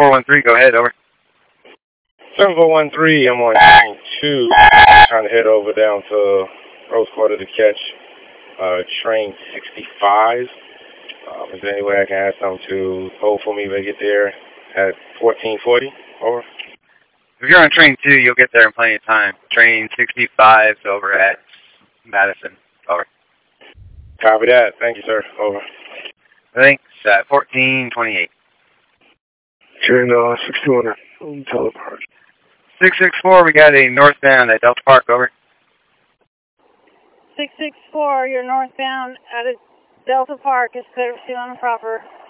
7413, go ahead, over. 7413, I'm on train 2, trying to head over down to Rose Quarter to catch train 65. Is there any way I can ask them to hold for me when I get there at 1440? Over. If you're on train 2, you'll get there in plenty of time. Train 65 is over at Madison. Over. Copy that. Thank you, sir. Over. Thanks. 1428. Train 61 Delta Park. 664, we got a northbound at Delta Park. Over. 664, you're northbound at Delta Park. It's clear to see on the proper.